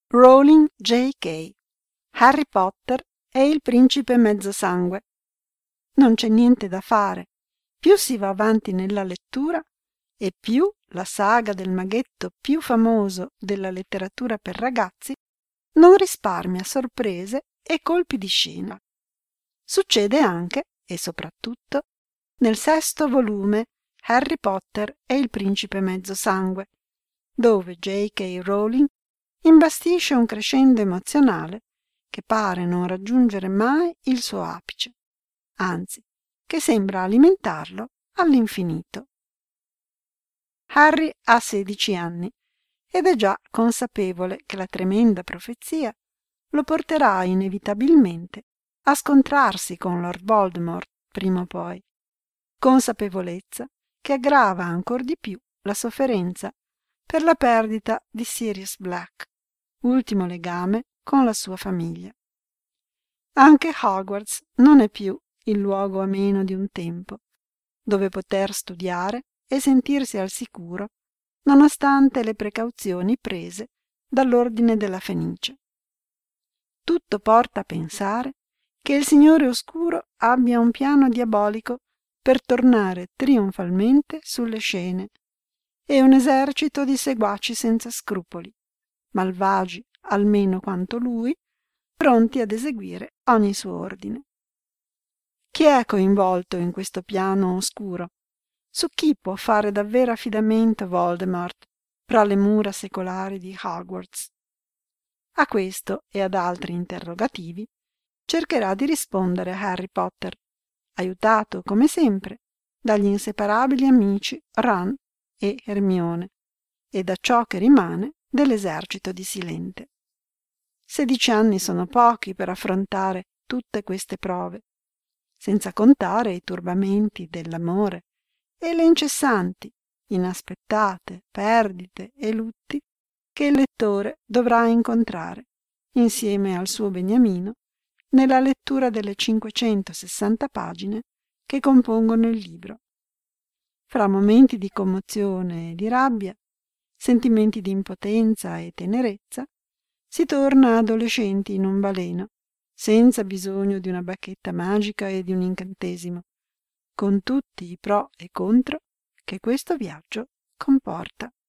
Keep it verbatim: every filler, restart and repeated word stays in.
Rowling J K. Harry Potter e il principe mezzosangue. Non c'è niente da fare. Più si va avanti nella lettura e più la saga del maghetto più famoso della letteratura per ragazzi non risparmia sorprese e colpi di scena. Succede anche, e soprattutto, nel sesto volume Harry Potter e il principe mezzosangue, dove J K. Rowling imbastisce un crescendo emozionale che pare non raggiungere mai il suo apice, anzi, che sembra alimentarlo all'infinito. Harry ha sedici anni ed è già consapevole che la tremenda profezia lo porterà inevitabilmente a scontrarsi con Lord Voldemort prima o poi, consapevolezza che aggrava ancor di più la sofferenza per la perdita di Sirius Black, ultimo legame con la sua famiglia. Anche Hogwarts non è più il luogo ameno di un tempo, dove poter studiare e sentirsi al sicuro nonostante le precauzioni prese dall'Ordine della Fenice. Tutto porta a pensare che il Signore Oscuro abbia un piano diabolico per tornare trionfalmente sulle scene e un esercito di seguaci senza scrupoli, malvagi almeno quanto lui, pronti ad eseguire ogni suo ordine. Chi è coinvolto in questo piano oscuro? Su chi può fare davvero affidamento Voldemort fra le mura secolari di Hogwarts? A questo e ad altri interrogativi cercherà di rispondere Harry Potter, aiutato come sempre dagli inseparabili amici Ron e Hermione e da ciò che rimane dell'esercito di Silente. Sedici anni sono pochi per affrontare tutte queste prove, senza contare i turbamenti dell'amore e le incessanti, inaspettate perdite e lutti che il lettore dovrà incontrare, insieme al suo beniamino, nella lettura delle cinquecentosessanta pagine che compongono il libro. Fra momenti di commozione e di rabbia, sentimenti di impotenza e tenerezza, si torna adolescenti in un baleno, senza bisogno di una bacchetta magica e di un incantesimo, con tutti i pro e contro che questo viaggio comporta.